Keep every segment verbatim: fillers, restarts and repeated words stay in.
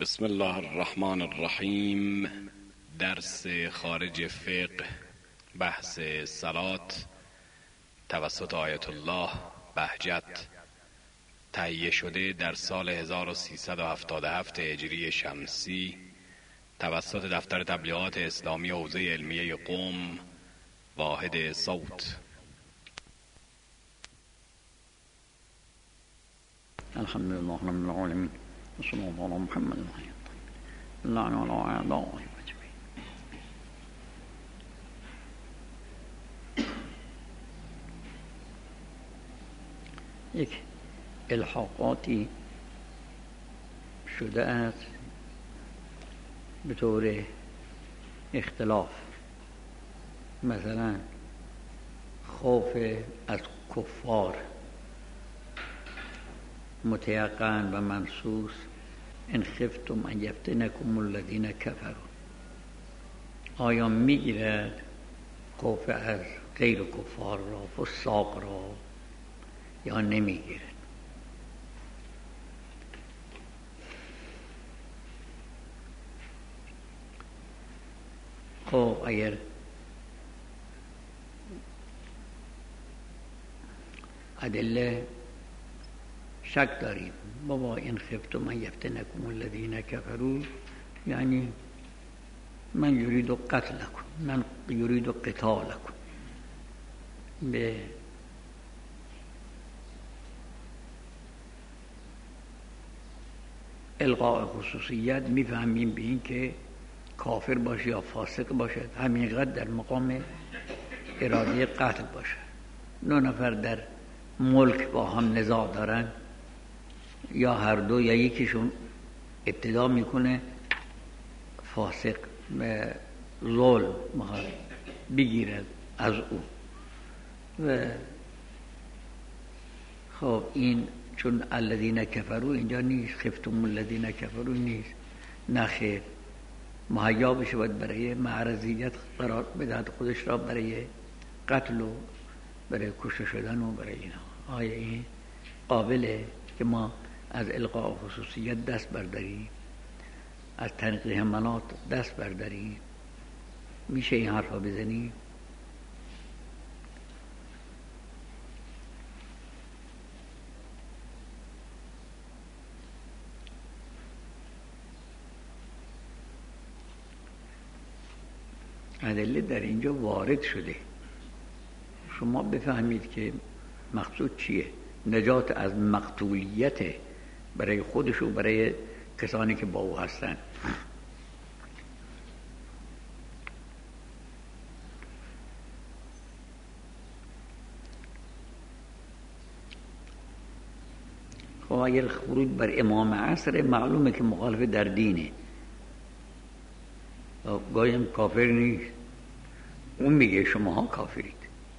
بسم الله الرحمن الرحیم. درس خارج فقه، بحث صلات توسط آیت الله بهجت، تهیه شده در سال هزار و سیصد و هفتاد و هفت هجری شمسی توسط دفتر تبلیغات اسلامی حوزه علمیه قم، واحد صوت. الحمد لله رب العالمين وصلى الله على محمد وعلى آله وعلى أعدائه أجمعين. یک الحاقاتی شده است به طور اختلاف، مثلا خوف از کفار متیقن و منصوص ان خفتم ان یفتنکم الذین کفروا. آیا میگیرد خوف از غیر کفار را، فساق را، یا نمیگیرد؟ خب اگر ادله شک داریم، بابا این خفتم من یفتنکم الذین کفروا یعنی من یرید قتلکم، من یرید قتالکم. به الغاء خصوصیت میفهمیم به این که کافر باشه یا فاسق باشد همینقدر در مقام اراده قتل باشد. دو نفر در ملک با هم نزاع دارن، یا هر دو یا یکیشون ابتدا میکنه فاسق به ظلم میخواد بگیرد از او، و خب این چون الذین کفروا اینجا نیست، خفتم الذین کفروا نیست، نخیر مهیا بشه باید برای معرضیت قرار بدهد خودش را برای قتل و برای کشته شدن و برای اینا. آیا این قابله که ما از القاء خصوصیت دست برداریم، از تنقیح مناط دست برداریم؟ میشه این حرفا بزنیم؟ ادله در اینجا وارد شده، شما بفهمید که مقصود چیه. نجات از مقتولیت برای خودش و برای کسانی که با او هستند. خب اگر خروج بر امام عصر معلومه که مخالف در دینه، گاهی هم کافر نیست، اون میگه شماها کافرید.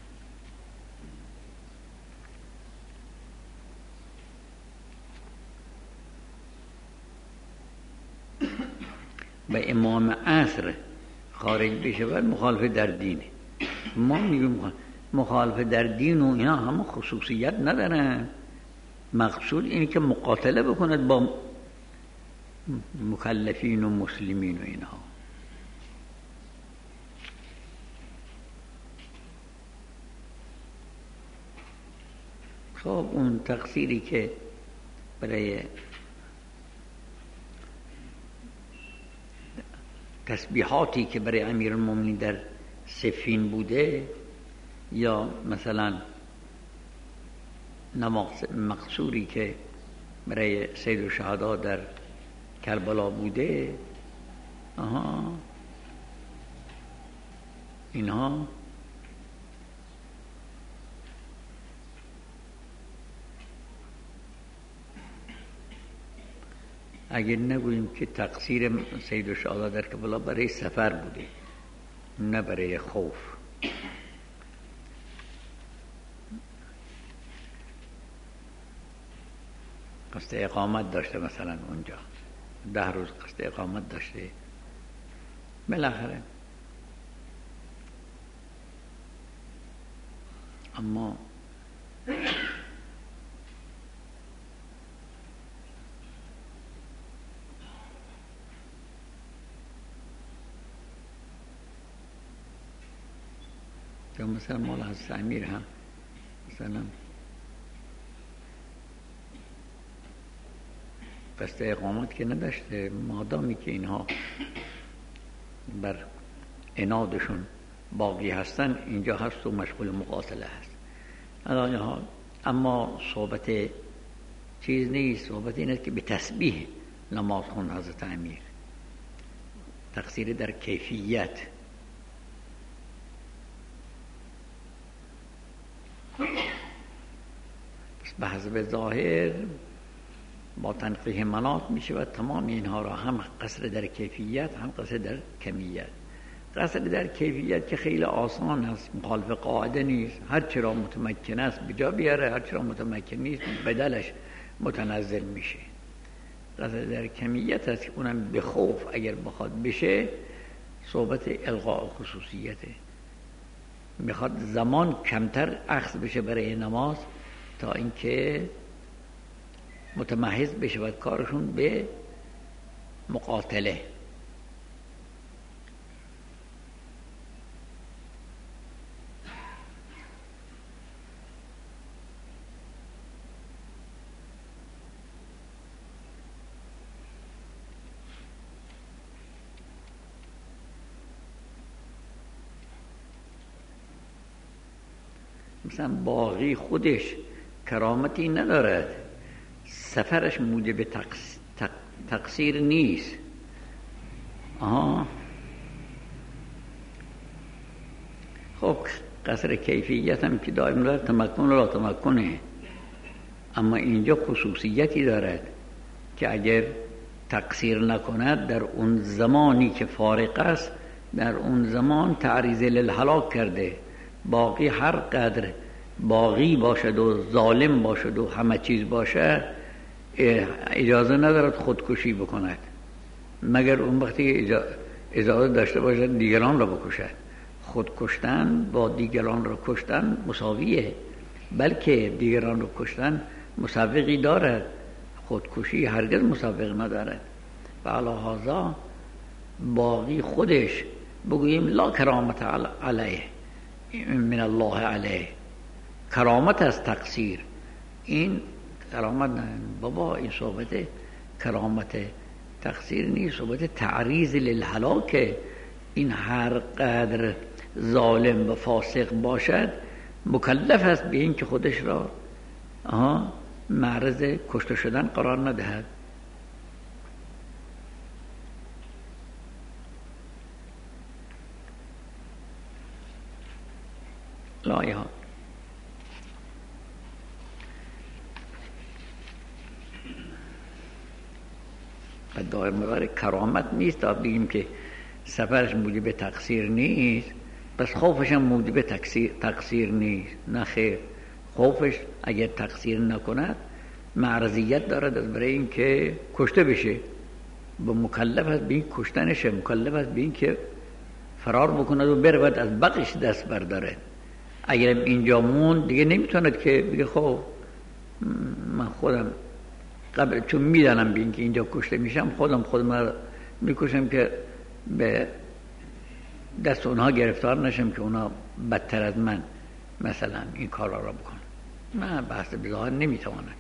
به امام عصر خارج بشه باید مخالف در دینه. ما میگیم مخالف در دین و اینا همه خصوصیت ندارن، مقصود اینه که مقاتله بکند با مکلفین و مسلمین و اینها. خب اون تقصیری که برای تسبیحاتی که برای امیرالمومنین در صفین بوده، یا مثلا مقصوری که برای سید الشهدا در کربلا بوده، آها اینها اگر نگوییم که تقصیر سید الشهدا در کربلا برای سفر بوده نه برای خوف. قصد اقامت داشته، مثلا اونجا ده روز قصد اقامت داشته، بالاخره اما یا مثلا مال حضرت امیر هم مثلا قصد اقامت که نداشته، مادامی که اینها بر عنادشون باقی هستن اینجا هست و مشغول مقاتله هست. اما صحبت چیز نیست، صحبت این است که به تسبیح نماز خون حضرت امیر، تقصیر در کیفیت. پس به حسب ظاهر با تنقیح مناط می شود تمام اینها را هم قصر در کیفیت هم قصر در کمیت. قصر در کیفیت که خیلی آسان است، مخالف قاعده نیست، هر چرا متمکن است بجا بیاره، هر چرا متمکن نیست بدلش متنزل میشه. قصر در کمیت است که اونم به خوف اگر بخواد بشه صحبت الغاء خصوصیته، میخواد زمان کمتر اخذ بشه برای نماز تا اینکه متمحض بشه و کارشون به مقاتله. مثلا باقی خودش کرامتی ندارد، سفرش موجب تقص... تق... تقصیر نیست. آها خب قصر کیفیت هم که دائم دارد تمکن را تمکنه، اما اینجا خصوصیتی دارد که اگر تقصیر نکند در اون زمانی که فارق است، در اون زمان تعریض للهلاک کرده. باقی هر قدر باقی باشد و ظالم باشد و همه چیز باشد اجازه ندارد خودکشی بکند، مگر اون وقتی اجازه داشته باشد دیگران را بکشد. خودکشتن با دیگران را کشتن مساویه، بلکه دیگران را کشتن مسابقی دارد، خودکشی هرگز مسابق ندارد. و علی هذا باقی خودش بگوییم لا کرامت علیه من الله علیه، کرامت از تقصیر. این کرامت نه بابا، این صحبت کرامت تقصیر نیست، صحبت تعریض للهلاک. این هر قدر ظالم و فاسق باشد مکلف است به این که خودش را آها معرض کشته شدن قرار ندهد. لایه ها و دائم مدار کرامت نیست تا بگیم که سفرش موجب تقصیر نیست پس خوفش هم موجب تقصیر, تقصیر نیست. نه خیر، خوفش اگر تقصیر نکند معرضیت دارد از برای این که کشته بشه، با مکلف است به این کشتنشه، مکلف است به این که فرار بکند و برود از بقیش دست برداره. اگر اینجا موند دیگه نمیتوند که بگه خب من خودم قبل چون میدانم به این که اینجا کشته میشم خودم خودم میکشم که به دست اونها گرفتار نشم که اونها بدتر از من مثلا این کارا را بکنم. نه، بحث بظاهر نمیتواند.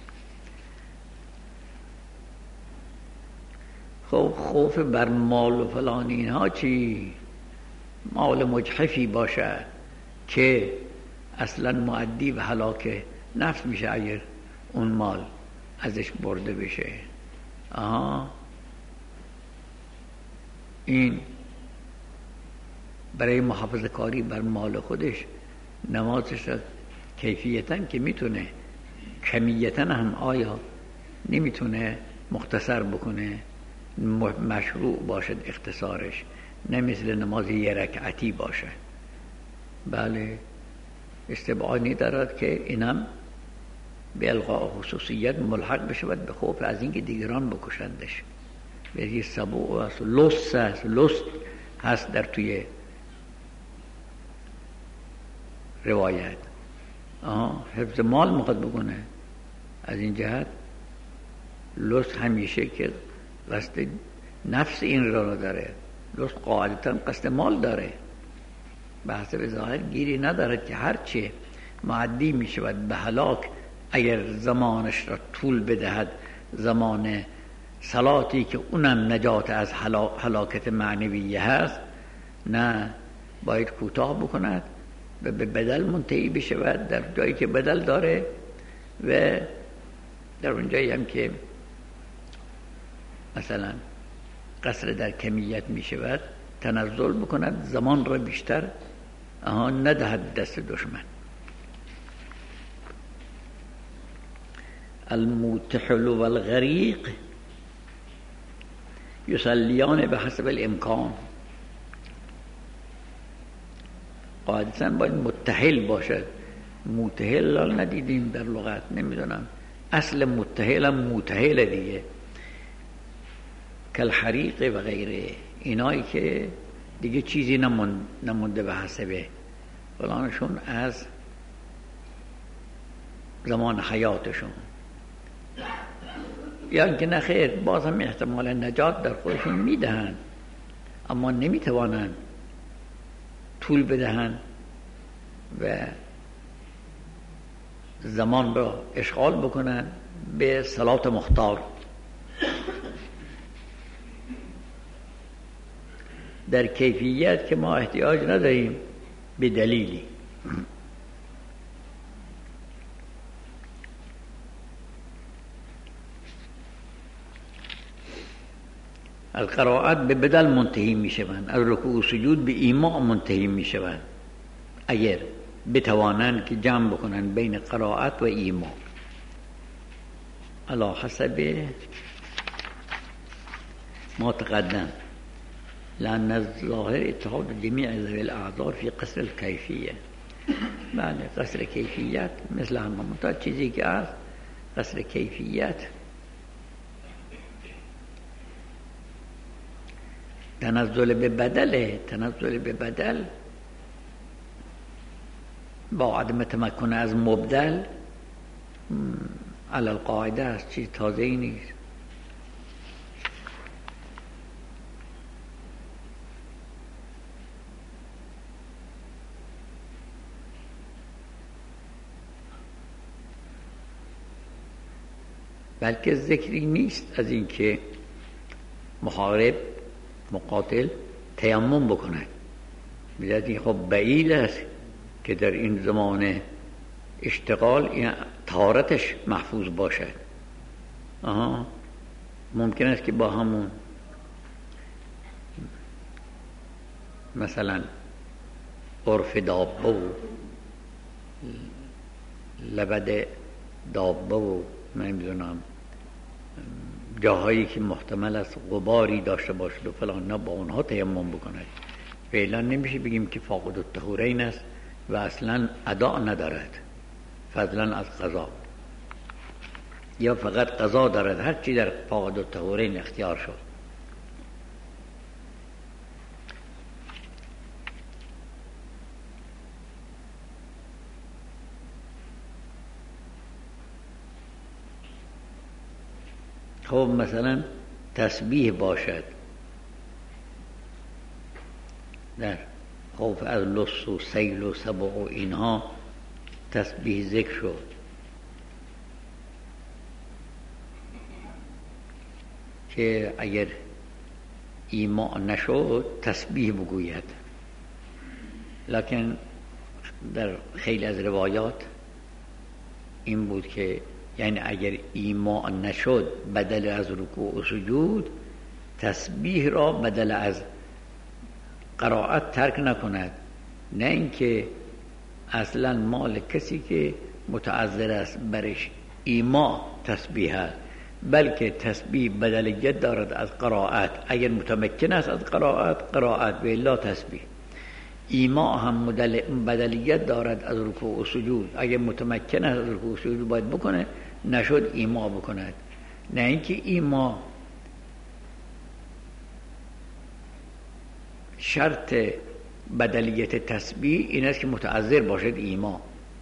خب خوف بر مال و فلان اینها چی؟ مال مجحفی باشد که اصلا مؤدی و هلاک نفس میشه اگر اون مال ازش برده بشه. آها این برای محافظه کاری بر مال خودش نمازش را کیفیتاً که میتونه، کمیتاً هم آیا نمیتونه مختصر بکنه، مشروع باشد اختصارش، نه مثل نماز یه رکعتی باشد. بله استبعادی دارد که اینم به الغاء خصوصیت ملحق بشود به خوف از اینکه دیگران بکشندش. به یه سبوع است، لست است، لست هست در توی روایت. آه حفظ مال مقد بکنه، از این جهت لست همیشه که قصد نفس این را داره، لست قاعدتا قصد مال داره. بحث به ظاهر گیری ندارد که هرچه معدی می شود به هلاک اگر زمانش را طول بدهد، زمان صلاتی که اونم نجات از هلاکت معنویه هست، نه باید کوتاه بکند و به بدل منتهی بشود در جایی که بدل داره و در اون جایی هم که مثلا قصر در کمیت می شود تنزل بکند، زمان را بیشتر آها ندهد دست دشمن. الموتحل و الغریق یصلیان به حسب الامکان. قاعدتاً باید متحل باشد. موتحل ندیدیم در لغت، نمیدونم اصل متحل هم موتحل دیگه، کل حریق و غیره، اینایی که دیگه چیزی نمونده به حسبه فلانشون از زمان حیاتشون، یا که نخیر باز هم احتمال نجات در خودشون میدهن اما نمیتوانن طول بدهن و زمان را اشغال بکنن به صلات مختار. در کیفیت که ما احتیاج نداریم به دلیلی. القرائت به بدل منتهی می شوند، از رکوع و سجود به ایماء منتهی می شوند اگر بتوانند که جمع بکنن بین قرائت و ایماء علی حسب ما تقدم، لأن الظاهر اتحاد جميع ذوي الاعذار في قصر الكيفية. بله قصر کیفیت مثل همه منتها چیزی که از قصر کیفیت تنزل به بدله، تنزل به بدل با عدم تمکن از مبدل علی القاعده است، چیز تازه‌ای نیست. بلکه ذکری نیست از اینکه محارب مقاتل تیمم بکند. می‌دونید خب بعید است که در این زمان اشتغال این طهارتش محفوظ باشد. آها ممکن است که با همون مثلا عرف دابه و لبد دابه و نمیدونم جاهایی که محتمل است غباری داشته باشد و فلان، نه با اونها تیمم بکند. فعلا نمیشه بگیم که فاقد الطهورین است و اصلا ادا ندارد فضلا از قضا، یا فقط قضا دارد، هر چی در فاقد الطهورین اختیار شد. خب مثلا تسبیح باشد، در خوف از لص و سیل و سبع و اینها تسبیح ذکر شد. که اگر ایماء نشد تسبیح بگوید، لکن در خیلی از روایات این بود که یعنی اگر ایماء نشد بدل از رکوع و سجود تسبیح را بدل از قرائت ترک نکند، نه اینکه اصلا مال کسی که متعذر است برش ایماء تسبیح است، بلکه تسبیح بدلیت دارد از قرائت. اگر متمکن است از قرائت قرائت و الا تسبیح. ایماء هم بدلیت دارد از رکوع و سجود، اگر متمکن است از رکوع و سجود باید بکنه، نشد ایماء بکند. نه اینکه ایماء شرط بدلیت تسبیح این است که متعذر باشد ایماء،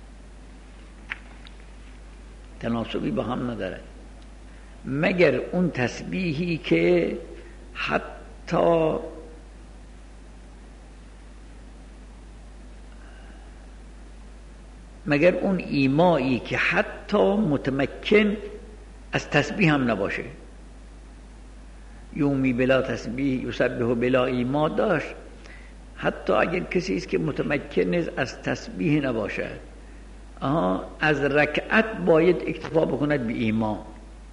تناسبی با هم ندارد، مگر اون تسبیحی که حتی مگر اون ایمایی که حتی متمکن از تسبیح هم نباشه. یومی بلا تسبیح یسبح بلا ایما داشت. حتی اگر کسی است که متمکن از تسبیح نباشد، آها از رکعت باید اکتفا بکند به ایما.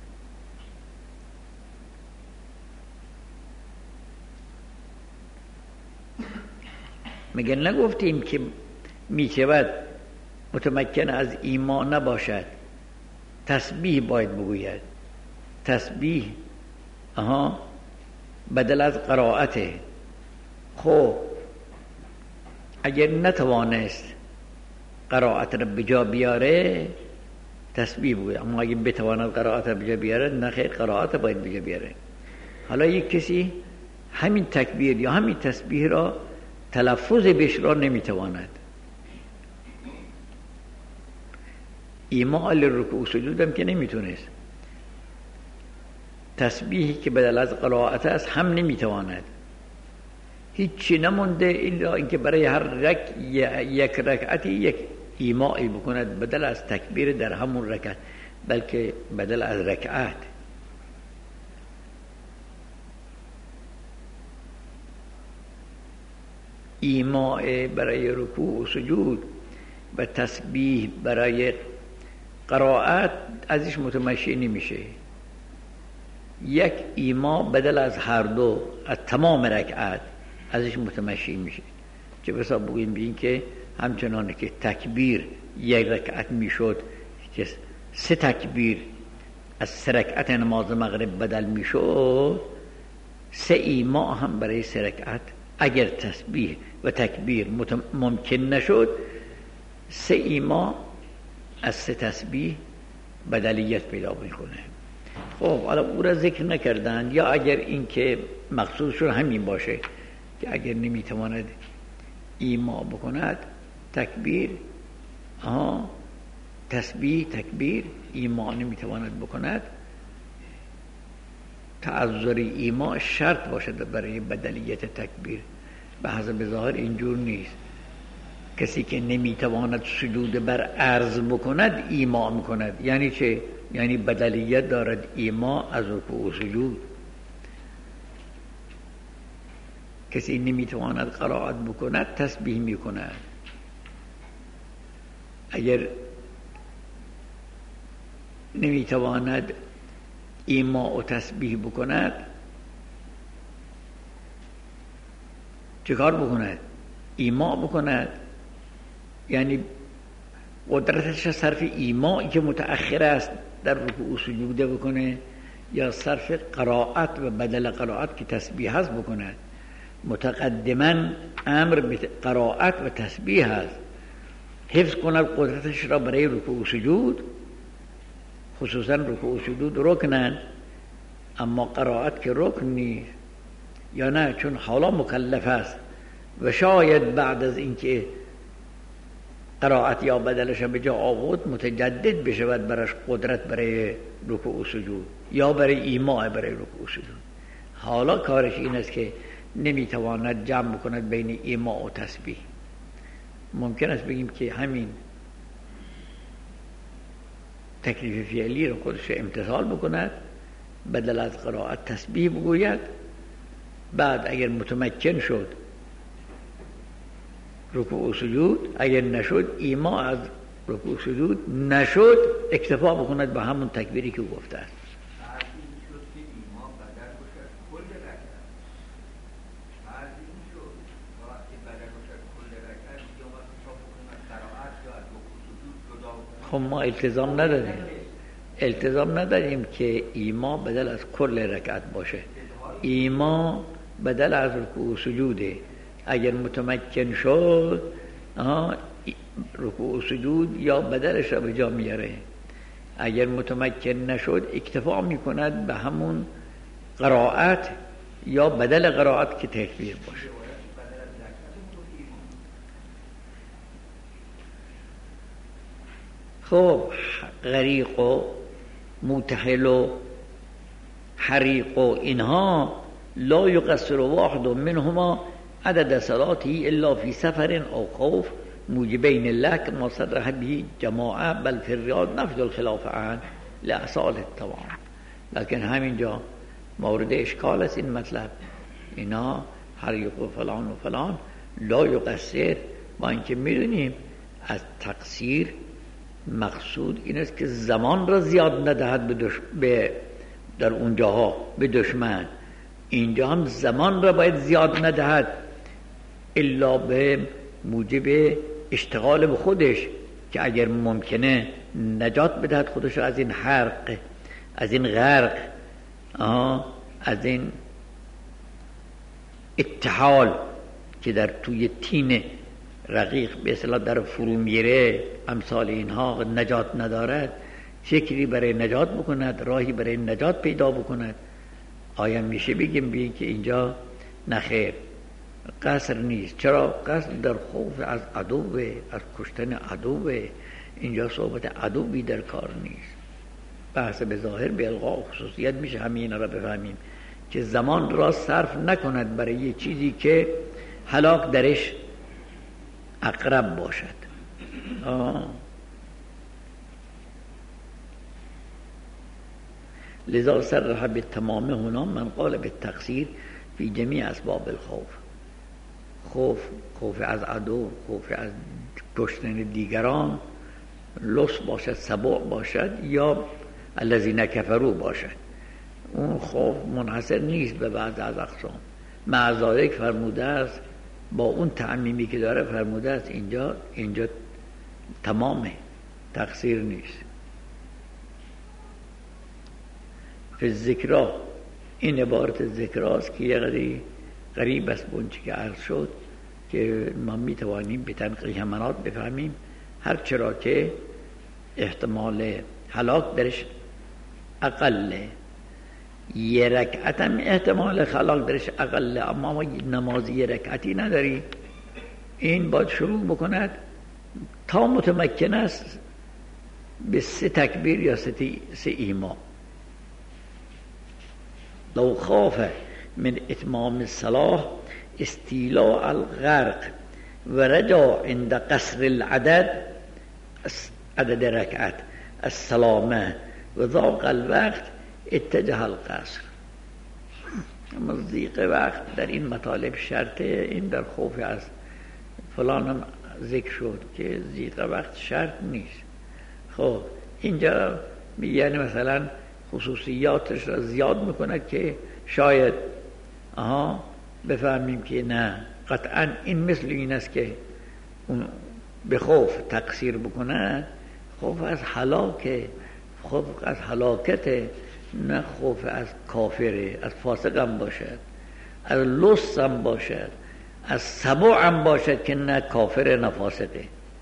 مگر نگفتیم که می شود متمکن از ایما نباشد تسبیح باید بگوید؟ تسبیح آها بدل از قرائته. خب اگر نتوانست قرائت را بجا بیاره تسبیح بگوید، اما اگر بتواند قرائت را بجا بیاره نه خیر، قرائت باید بجا بیاره. حالا یک کسی همین تکبیر یا همین تسبیح را تلفظ بهش را نمیتواند، ایما للرکوع و سجود هم که نمیتونست، تسبیحی که بدل از قرائت است هم نمیتواند، هیچی نمونده الا اینکه برای هر رک یک رکعتی یک ایمایی بکند بدل از تکبیر در همون رکعت، بلکه بدل از رکعت. ایماء برای رکوع و سجود و تسبیح برای قرائت ازش متمشی نمیشه. یک ایما بدل از هر دو از تمام رکعت ازش متمشی میشه. چه بسا بگویم بین که همچنانه که تکبیر یک رکعت میشد که سه تکبیر از سه رکعت نماز مغرب بدل میشد، سه ایما هم برای سه رکعت اگر تسبیح و تکبیر ممکن نشد، سه ایما از سه تسبیح بدلیت پیدا میکنه. خب حالا او را ذکر نکردن، یا اگر این که مقصودشون همین باشه که اگر نمیتواند ایما بکند تکبیر آها تسبیح تکبیر ایما نمیتواند بکند، تعذر ایما شرط باشد برای بدلیت تکبیر. به حسب ظاهر اینجور نیست. کسی که نمیتواند سجود بر عرض بکند ایما میکند. یعنی چه؟ یعنی بدلیت دارد ایما از رکوع و سجود. کسی نمیتواند قرائت بکند تسبیح میکند. اگر نمیتواند ایما و تسبیح بکند چه کار بکند؟ ایما بکند. یعنی قدرتش صرف ایمایی که متأخر است در رکوع و سجوده بکنه، یا صرف قرائت و بدل قرائت که تسبیح هست بکند. متقدما امر به قرائت و تسبیح هست. حفظ کند قدرتش را برای رکوع و سجود، خصوصا رکوع و سجود رکنن، اما قرائت که رکن نیست. یا نه، چون حالا مکلف است و شاید بعد از اینکه قرائت یا بدلش به جا آورد متجدد بشود برش قدرت برای رکوع و سجود یا برای ایما برای رکوع و سجود. حالا کارش این است که نمیتواند جمع بکند بین ایما و تسبیح. ممکن است بگیم که همین تکلیف فعلی رو خودش امتثال بکند، بدل از قرائت تسبیح بگوید، بعد اگر متمکن شد رکوع و سجود، اگر نشد ایما از رکوع و سجود نشد اکتفا بکند به همون تکبیری که گفته است. خب ما التزام نداریم التزام نداریم که ایما بدل از کل رکعت باشه. ایما بدل از رکوع و سجوده. اگر متمکن شد رکوع و سجود یا بدلش را به جا میاره. اگر متمکن نشد اکتفا میکند به همون قرائت یا بدل قرائت که تکبیر باشه. خب غریق و متحل و حریق و اینها لا یقصر واحد منهما عدد صلاته الا فی سفر او خوف موجبین الله که ما صرح به جماعه بل فی الریاض نفذ الخلاف عن لاصال التمام. لکن همینجا مورد اشکال است این مطلب، اینا حریق و فلان و فلان لا یقصر، با اینکه میدونیم از تقصیر مقصود این است که زمان را زیاد ندهد به, دش... به در اونجاها به دشمن، اینجا هم زمان را باید زیاد ندهد الا به موجب اشتغال به خودش که اگر ممکنه نجات بدهد خودش از این حرق، از این غرق، آه از این اتحال که در توی تین رقیق به اصطلاح در فرو میره، امثال اینها نجات ندارد، فکری برای نجات بکند، راهی برای نجات پیدا بکند. آیا میشه بگیم بگیم که اینجا نخیر قصر نیست؟ چرا؟ قصر در خوف از عدوه، از کشتن عدوه، اینجا صحبت عدوی در کار نیست. بحث به ظاهر به الغا خصوصیت میشه همین را بفهمیم که زمان را صرف نکند برای یه چیزی که هلاک درش اقرب باشد. آه. لذا صرح بالتمام هنا من قال بالتقصیر فی جمیع اسباب الخوف. خوف، خوف از عدو، خوف از کشتن دیگران، لص باشد، سبع باشد یا الذین کفروا باشد، اون خوف منحصر نیست به بعض از اقسام. مع ذالک فرموده است، با اون تعمیمی که داره فرموده است اینجا اینجا تمامه، تقصیر نیست. فی ذکرا، این عبارت ذکراست که یه قدری قریب است به اونچه که عرض شد که ما میتوانیم به تنقیح مناط بفهمیم هر چرا که احتمال هلاک درش اقله، یه رکعت هم احتمال خلاق درش اقل، اما ما نمازی یه رکعتی نداری، این باید شروع بکند تا متمکن است به سه تکبیر یا سه ایما. لو خاف من اتمام الصلاة استیلاء الغرق و رجا عند قصر العدد عدد رکعت السلامه و ضاق الوقت اتجه القصر. اما ضیق وقت در این مطالب شرطه، این در خوف از فلان هم ذکر شد که ضیق وقت شرط نیست. خب اینجا یعنی مثلا خصوصیاتش را زیاد میکنه که شاید آها بفهمیم که نه قطعا این مثل این است که اون به خوف تقصیر بکنه، خوف از هلاکه، خوف از هلاکته، نه خوف از کافره، از فاسق هم باشد، از لص هم باشد، از سبع هم باشد که نه کافر نه فاسقه.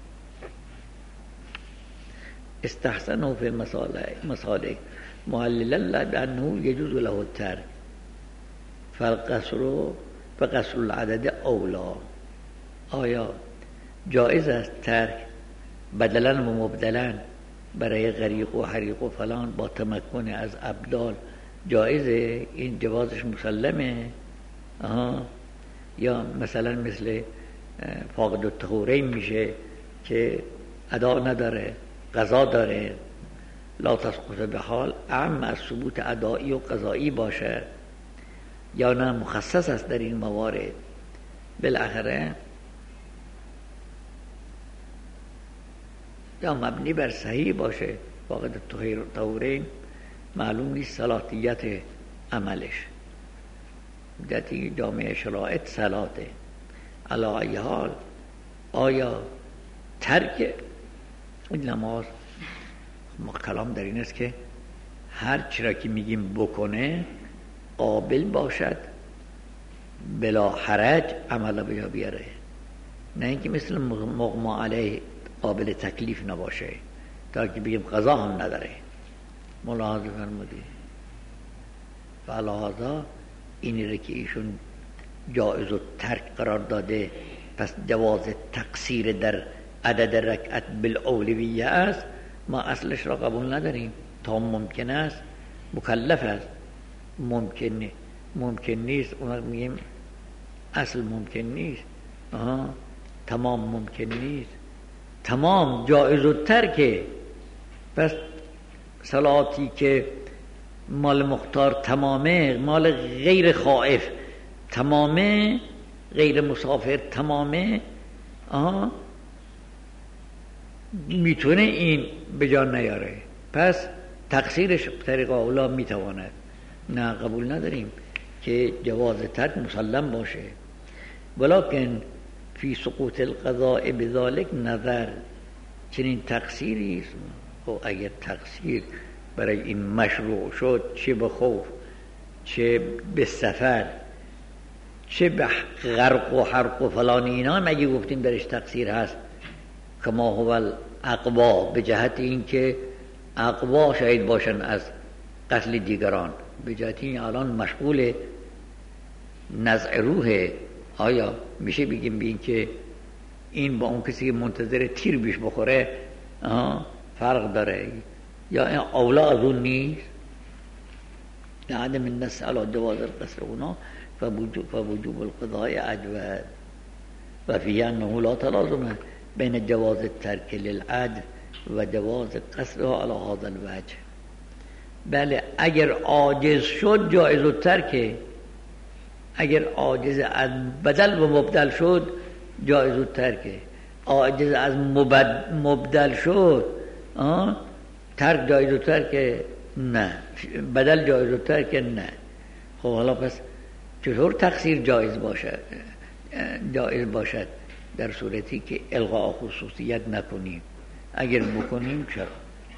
استحسنه فی المصالح معللا له بانه یجوز له الترک فالقصر فقصر العدد اولا. آیا جایز است ترک بدلا و مبدلا برای غریق و حریق و فلان با تمکن از ابدال جایزه؟ این جوازش مسلمه. آها. یا مثلا مثل فاقد الطهورین میشه که ادا نداره، قضا داره، لا تسقط به حال اعم از ثبوت ادایی و قضایی باشه، یا نه مخصص است در این موارد. بالاخره یا مبنی بر صحیح باشه، فاقد الطهورین معلوم نیست صلاحیت عملش، مدتی جامعه شرایط صلاته. علی ای حال آیا ترک این نماز، ما کلام در این است که هر چرا که میگیم بکنه قابل باشد بلا حرج عمل بیا بیاره، نه اینکه مثل مغما علیه قابل تکلیف نباشه تا که بگیم قضا هم نداره. ملاحظه فرمودی فلحاظا اینی را که ایشون جائز و ترک قرار داده، پس جواز تقصیر در عدد رکعت بالاولویه است، ما اصلش را قبول نداریم. تا ممکن است مکلف است، ممکن ممکن نیست، اون میگیم اصل ممکن نیست. آها تمام ممکن نیست. تمام جایز و ترکه. پس صلاتی که مال مختار تمامه، مال غیر خائف تمامه، غیر مسافر تمامه، آها میتونه این به جان نیاره، پس تقصیرش طریق اولا میتواند. نه قبول نداریم که جواز ترک مسلم باشه. ولکن فی سقوط القضاء بذالک نظر، چنین تقصیری است. خب اگر تقصیر برای این مشروع شد، چه به خوف، چه به سفر، چه به غرق و حرق و فلان اینا، مگه گفتیم درش تقصیر هست؟ کما هو الاقوا، به جهت این که اقوا شاید باشن از قتل دیگران، به جهت این الان مشغول نزع روحه. آیا میشه بگیم بین که این با اون کسی که منتظر تیر بیش بخوره فرق داره؟ یا این اولا از اون نیست؟ لعدم النص علی جواز القصر هنا فوجوب القضاء اجود و فیه انه لا تلازم بین جواز الترک للعدل و جواز قصرها علی هذا الوجه. بله اگر عاجز شد جایز الترکه، اگر عاجز از بدل و مبدل شد جایز الترکه، عاجز از مبد مبدل شد آه؟ ترک جایز الترکه نه، بدل جایز الترکه نه. خب حالا پس چطور تقصیر جایز باشد؟ جایز باشد در صورتی که الغاء خصوصیت نکنیم. اگر بکنیم چرا؟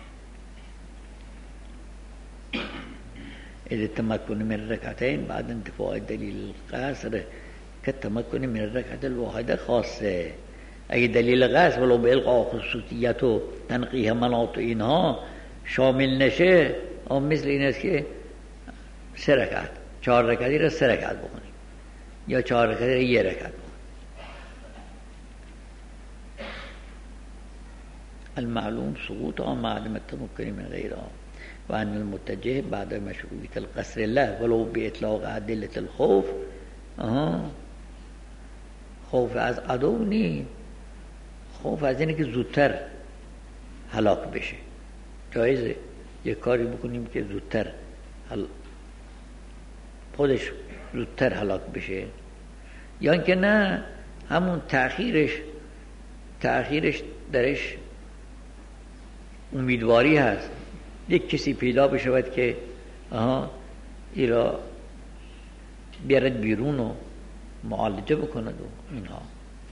اذا التمكن من الركعتين بعد انتفاء دلیل القصر كالتمكن من الركعة الواحدة خاصه. اگه دلیل قصر ولو به الغاء خصوصیت و تنقیح مناط اینها شامل نشه، اون مثل این است که سه رکعت، چهار رکعتی را سه رکعت بکنیم یا چهار رکعتی را یک رکعت بکنیم. المعلوم سقوط آن معلوم التمكن من غیرها و ان المتجه بعد مشروعیت القصر له ولو باطلاق ادله الخوف. آها خوف از عدو نی، خوف از اینه که زودتر هلاک بشه. جایزه یک کاری بکنیم که زودتر هل... خودش زودتر هلاک بشه، یا اینکه نه همون تأخیرش تأخیرش درش امیدواری هست. یک کسی پیدا بشود که آها ایرا بیارد بیرون و معالجه بکند و اینها.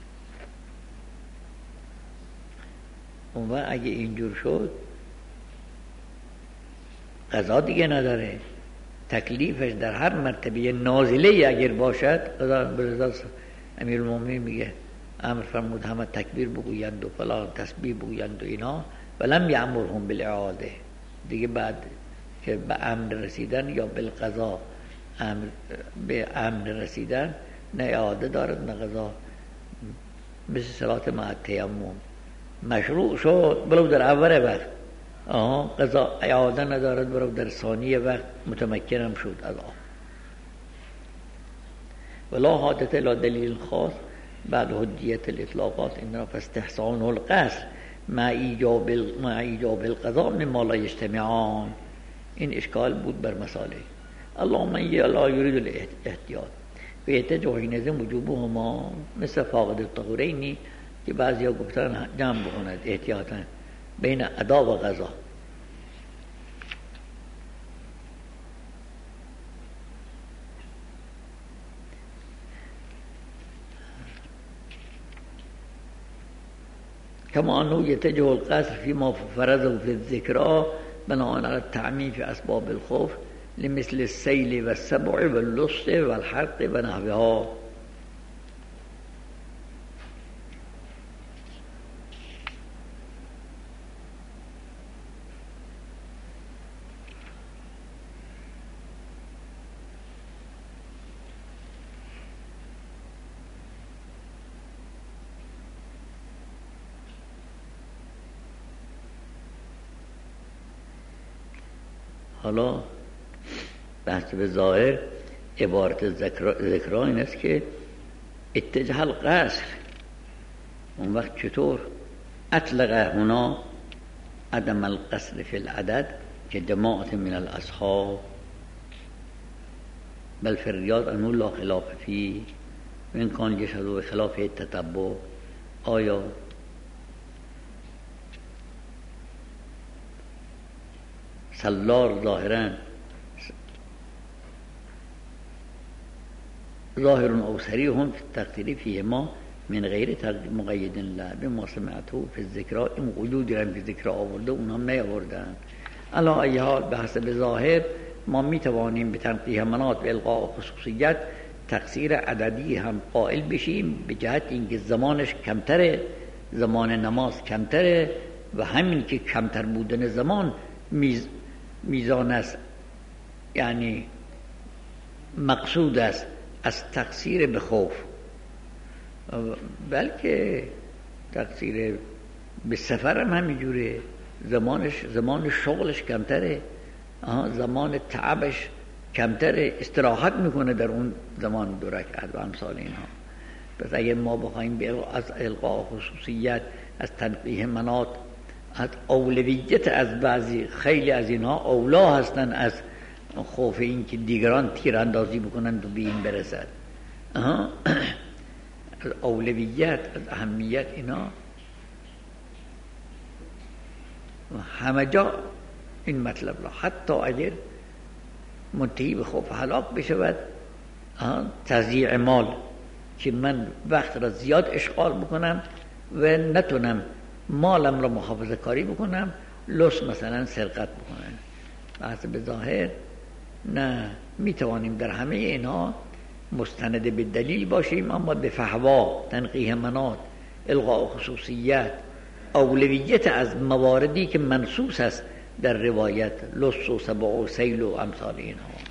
اون وقت اگه اینجور شد قضا دیگه نداره، تکلیفش در هر مرتبه نازله اگر باشد قضا برزا امیر المومنین میگه امر فرمود همه تکبیر بگویند و فلان تسبیح بگویند و اینا، ولم یأمرهم بالاعاده. دیگه بعد که به امر رسیدن یا بالقضا امر به امر رسیدن نه اعاده دارد نه قضا. مثل صلات مع تیمم مشروع شد بلو در اول وقت، آها قضا اعاده ندارد، بلو در ثانی وقت متمکنم شد از آن. ولا حاجت الی دلیل خاص بعد حجیت الاطلاقات انما فاستحسان القصر مع ایجاب مع ایجاب القضاء مما لا یجتمعان. این اشکال بود بر مساله. اللهم لا یرید الاحتیاط و احتجاج حینئذ وجوبهما مثل فاقد الطهورین که بعضیا گفتن جمع بکند احتیاطا بین ادا و قضا. كما أنه يتجه القصر فيما فرضه في الذكرى بناء على التعميم في أسباب الخوف لمثل السيل والسبع واللص والحرق ونحوها. حالا بحث به ظاهر عبارت ذکر این است که اتجاه القصر اون وقت چطور؟ اطلق هنا عدم القصر فی العدد که دماعت من الاصحاب بل فی الریاض انه لا خلاف فی و این کان یشهد خلاف تتبع. آیا سلار ظاهرا ظاهر او صریح فی التقدیر فیه ما من غیر مقید له بما سمعته فی الذکر. این قیودی هم فی الذکر آورده اون هم نیاوردن. علی ای حال به حسب ظاهر ما می توانیم به تنقیح مناط و القاء خصوصیت تقصیر عددی هم قائل بشیم به جهت اینکه زمانش کمتره، زمان نماز کمتره و همین که کمتر بودن زمان میز میزان است، یعنی مقصود است از تقصیر به خوف، بلکه تقصیر به سفر هم همینجوره، زمانش زمان شغلش کمتره، زمان تعبش کمتره، استراحت میکنه در اون زمان دو رکعت و امثال اینها. پس اگه ما بخوایم از القاء خصوصیت، از تنقیح مناط، از اولویت از بعضی، خیلی از اینها اولا هستن از خوف این که دیگران تیراندازی بکنن و به این برسد. از اولویت، از اهمیت اینا همه جا این مطلب را، حتی اگر منتهی به خوف هلاک بشود، تضییع مال که من وقت را زیاد اشغال بکنم و نتونم مالم را محافظه کاری بکنم، لس مثلا سرقت بکنم. بحث به ظاهر نه، می توانیم در همه اینها مستند به دلیل باشیم، اما به فحوا، تنقیح مناط، القاء خصوصیت، اولویت از مواردی که منصوص است در روایت، لص و سبع و سیل و امثال اینها.